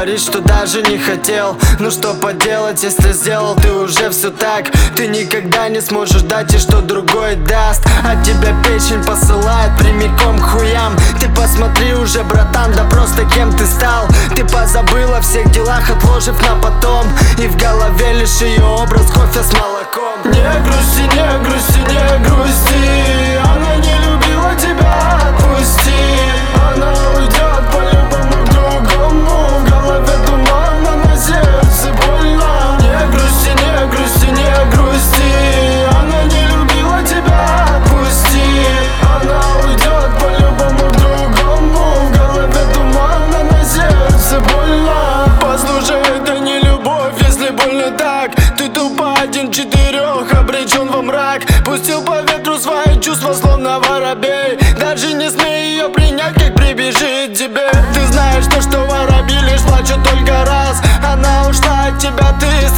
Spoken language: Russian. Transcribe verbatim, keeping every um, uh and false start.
говорить, что даже не хотел. Ну что поделать, если сделал ты уже все так. Ты никогда не сможешь дать, и что другой даст. А тебя печень посылает прямиком к хуям. Ты посмотри уже, братан, да просто кем ты стал. Ты позабыл о всех делах, отложив на потом. И в голове лишь ее образ, кофе с молоком. Не грусти, не грусти, не грусти. Она не любила тебя, отпусти. Она уйдет по-любому к другому. В голове туман, а на сердце больно. Не грусти, не грусти, не грусти. Она не любила тебя, отпусти. Она уйдет по-любому к другому. В голове туман, а на сердце больно. Послушай, это не любовь, если больно так. Ты тупо один четырех, обречен во мрак. Пустил по ветру свои чувства, словно воробей. Даже не смей ее принять, как прибежит тебе. Ты знаешь то, что воробьи лишь плачут только раз. Она ушла от тебя, ты